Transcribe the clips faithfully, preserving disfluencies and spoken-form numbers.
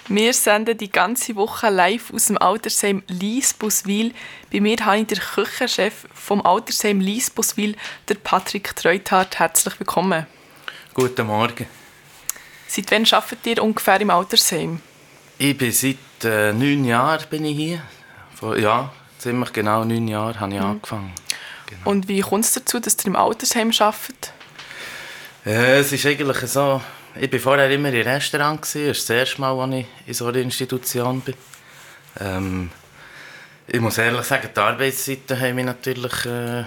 Wir senden die ganze Woche live aus dem Altersheim Liesbuswil. Bei mir habe ich den Küchenchef vom Altersheim Liesbuswil, der Patrick Treuthardt. Herzlich willkommen. Guten Morgen. Seit wann arbeitet ihr ungefähr im Altersheim? Ich bin seit äh, neun Jahren bin ich hier. Vor, ja, ziemlich genau neun Jahre habe ich mhm. angefangen. Genau. Und wie kommt es dazu, dass ihr im Altersheim arbeitet? Äh, es ist eigentlich so, ich war vorher immer im Restaurant. Das ist das erste Mal, als ich in so einer Institution bin. Ähm, ich muss ehrlich sagen, die Arbeitszeiten haben mich natürlich äh,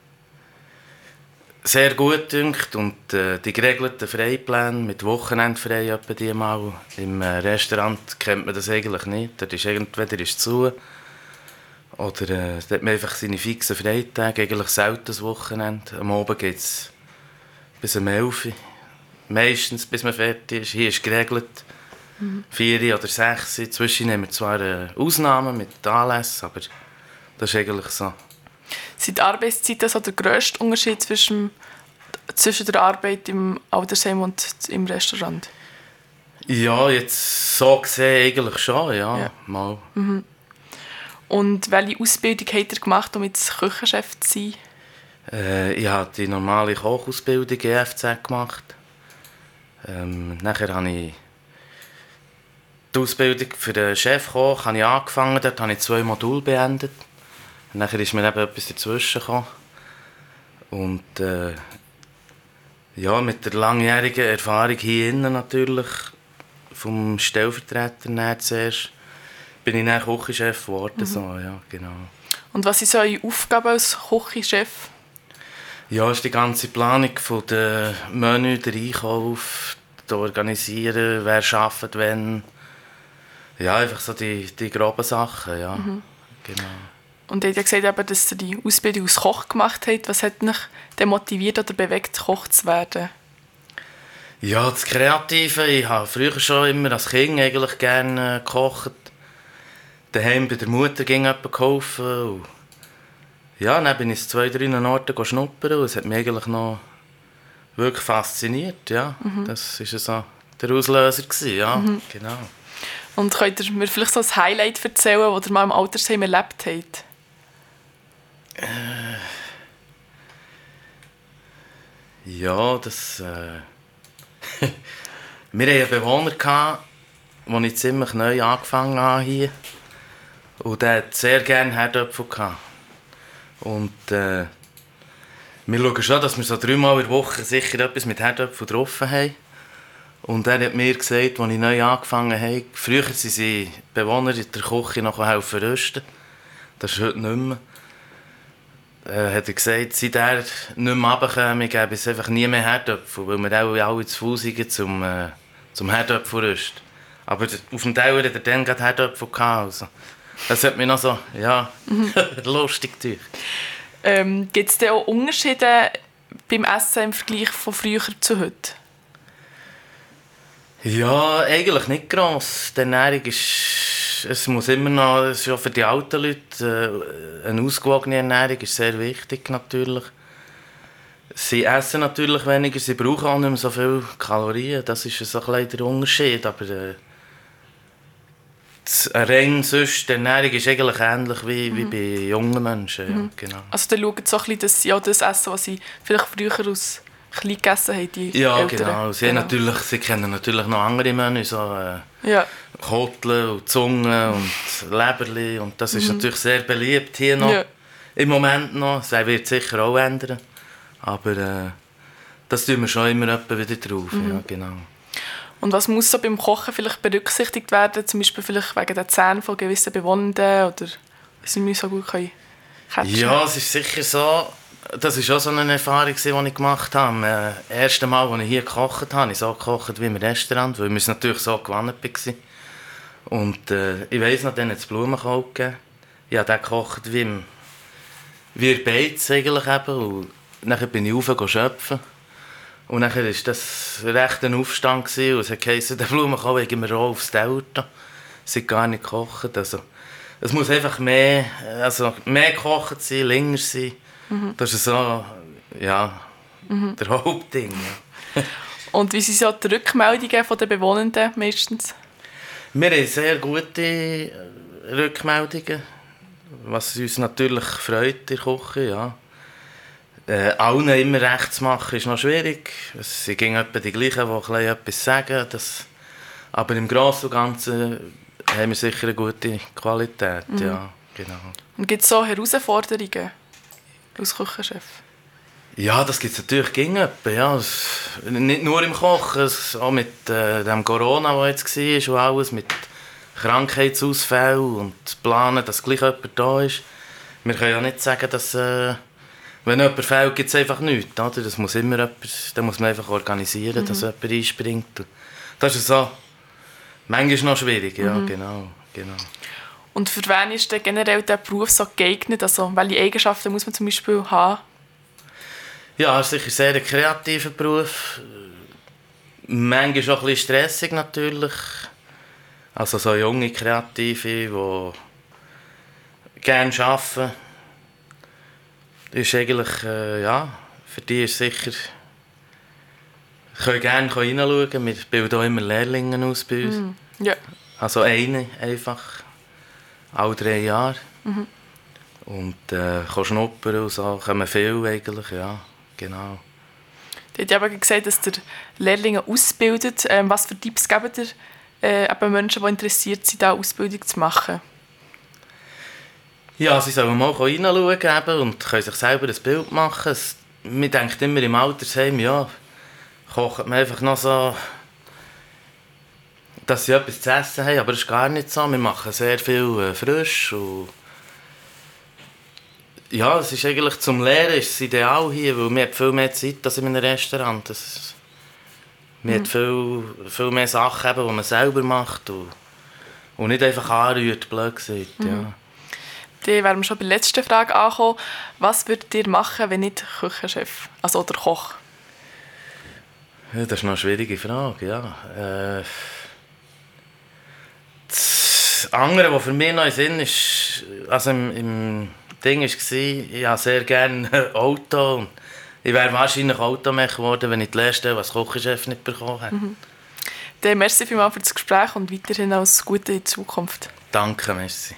sehr gut gedünkt. Und äh, die geregelten Freipläne mit Wochenendfrei etwa die mal. Im äh, Restaurant kennt man das eigentlich nicht. Dort ist entweder ist zu oder äh, dort hat man einfach seine fixen Freitage, eigentlich selten das Wochenende. Am Abend geht es bis um elf Uhr. Meistens, bis man fertig ist. Hier ist geregelt. Mhm. vier oder sechs. Zwischen nehmen wir zwar äh, Ausnahmen mit Anlässen, aber das ist eigentlich so. Sind die Arbeitszeiten so der grösste Unterschied zwischen, zwischen der Arbeit im Altersheim und im Restaurant? Ja, jetzt so gesehen eigentlich schon, ja. ja. Mal. Mhm. Und welche Ausbildung habt ihr gemacht, um jetzt Küchenchef zu sein? Äh, ich habe die normale Kochausbildung G F Z gemacht. Ähm, nachher habe ich die Ausbildung für den Chefkoch habe ich angefangen. Dort habe ich zwei Module beendet. Nachher ist mir eben etwas dazwischen gekommen. Und äh, ja, mit der langjährigen Erfahrung hier innen natürlich, vom Stellvertreter zuerst, bin ich dann Küchenchef geworden. Mhm. So, ja, genau. Und was ist eure Aufgabe als Küchenchef? Ja, ist die ganze Planung von der Menü, der Einkauf, das Organisieren, wer arbeitet, wann. Ja, einfach so die, die groben Sachen, ja. Mhm. Genau. Und ihr habt ja gesagt, dass ihr die Ausbildung als Koch gemacht habt. Was hat euch denn motiviert oder bewegt, Koch zu werden? Ja, das Kreative. Ich habe früher schon immer als Kind eigentlich gerne gekocht. Daheim bei der Mutter ging jemand geholfen. Ja, dann bin ich in zwei, drei Orten schnuppern und es hat mich eigentlich noch wirklich fasziniert. Ja. Mhm. Das war so der Auslöser gewesen, ja, mhm. genau. Und könnt ihr mir vielleicht so ein Highlight erzählen, das ihr mal im Altersheim erlebt habt? Äh, ja, das... Äh wir hatten einen Bewohner, gehabt, als ich ziemlich neu angefangen habe hier. Und der hat sehr gerne Herdöpfel gehabt. Und äh, wir schauen schon, dass wir so dreimal in der Woche sicher etwas mit Herdöpfel drauf haben. Und er hat mir gesagt, als ich neu angefangen habe, früher sind sie Bewohner in der Küche noch helfen rösten. Das ist heute nicht mehr. Äh, hat er gesagt, seit er nicht mehr runterkäme, gäbe es einfach nie mehr Herdöpfel, weil wir auch alle zu Fuß sind zum, äh, zum Herdöpfelrösten. Aber auf dem Teller hat er dann gerade Herdöpfel gehabt. Also. Das hat mich noch so, ja, mhm. lustig gedacht. Ähm, Gibt es denn auch Unterschiede beim Essen im Vergleich von früher zu heute? Ja, eigentlich nicht gross. Die Ernährung ist, es muss immer noch, es ist ja für die alten Leute, äh, eine ausgewogene Ernährung ist sehr wichtig natürlich. Sie essen natürlich weniger, sie brauchen auch nicht mehr so viele Kalorien, das ist so ein bisschen der Unterschied, aber äh, rein sonst, die Ernährung ist eigentlich ähnlich wie, mhm. wie bei jungen Menschen. Ja, mhm. genau. Also dann schauen so ein bisschen, dass sie auch das essen, was sie vielleicht früher aus klein gegessen haben, die Ja, Eltern. genau. Sie, genau. Natürlich, sie kennen natürlich noch andere Menüs, so äh, ja. Kotteln und Zunge und Leberli. Und das ist mhm. natürlich sehr beliebt hier noch. Ja. Im Moment noch. Das wird sicher auch ändern. Aber äh, das tun wir schon immer wieder drauf. Mhm. Ja, genau. Und was muss so beim Kochen vielleicht berücksichtigt werden? Zum Beispiel vielleicht wegen den Zähnen von gewissen Bewohnenden oder sie nicht so gut können catchen? Ja, es ist sicher so. Das war auch so eine Erfahrung, die ich gemacht habe. Das erste Mal, als ich hier gekocht habe, habe ich so gekocht wie im Restaurant, weil wir es natürlich so gewohnt waren. Und äh, ich weiss noch, dann hat es Blumenkohl gegeben. Ich habe den gekocht wie im wie in Beiz eigentlich eben. Und dann bin ich rauf schöpfen. Und dann war das recht ein Aufstand gewesen, und es heisst, den Blumenkohl legen wir roh aufs Teller. Es sind gar nicht gekocht. Also, es muss einfach mehr, also mehr gekocht sein, länger sein. Mhm. Das ist so, ja, mhm. der Hauptding. Ja. Und wie sind so die Rückmeldungen der Bewohnenden meistens? Wir haben sehr gute Rückmeldungen, was uns natürlich freut in der Küche, ja. Äh, allen immer recht zu machen, ist noch schwierig. Es sind etwa die gleichen, die etwas sagen. Das, aber im Großen und Ganzen haben wir sicher eine gute Qualität. Mhm. Ja, genau. Und gibt es so Herausforderungen als Küchenchef? Ja, das gibt es natürlich gegen ja. Nicht nur im Kochen, auch mit äh, dem Corona, das jetzt war, und alles, mit Krankheitsausfällen und planen, dass gleich jemand da ist. Wir können ja nicht sagen, dass äh, wenn jemand fehlt, gibt es einfach nichts. Oder? Das muss immer jemand, da muss man einfach organisieren, mhm. dass jemand einspringt. Das ist so manchmal noch schwierig, ja, mhm. genau, genau. Und für wen ist denn generell der Beruf so geeignet? Also, welche Eigenschaften muss man zum Beispiel haben? Ja, es ist sicher sehr ein kreativer Beruf. Manchmal auch ein bisschen stressig natürlich. Also so junge Kreative, die gerne arbeiten. Ist eigentlich, äh, ja, für die ist sicher... Sie können gerne reinschauen. Wir bilden auch immer Lehrlinge aus bei uns. Mm, yeah. Also eine einfach. Alle drei Jahre. Mhm. Und äh, kann schnuppern und so. Kommen viel eigentlich, ja. Genau. Du hast ja eben gesagt, dass ihr Lehrlinge ausbildet. Ähm, was für Tipps gebt ihr äh, Menschen, die interessiert sind, diese Ausbildung zu machen? Ja, sie sollen mal reinschauen und können sich selber ein Bild machen. Es, man denkt immer im Altersheim, ja, kocht man einfach noch so, dass sie etwas zu essen haben, aber das ist gar nicht so. Wir machen sehr viel äh, frisch. Und ja, es ist eigentlich zum Lehren ist es ideal hier, weil man hat viel mehr Zeit als in einem Restaurant. Das, man mhm. hat viel, viel mehr Sachen, die man selber macht und, und nicht einfach anrührt, blöd gesagt. Mhm. Ja. Dann wären wir schon bei der letzten Frage angekommen. Was würdet ihr machen, wenn nicht Küchenchef, also oder Koch? Ja, das ist noch eine schwierige Frage, ja. Äh, das andere, was für mich noch in Sinn ist, also im, im Ding war, ich habe sehr gerne ein Auto. Ich wäre wahrscheinlich Automech geworden, wenn ich die Lehrstelle als Küchenchef nicht bekommen hätte. Mhm. Dann merci vielmals für das Gespräch und weiterhin alles Gute in Zukunft. Danke, merci.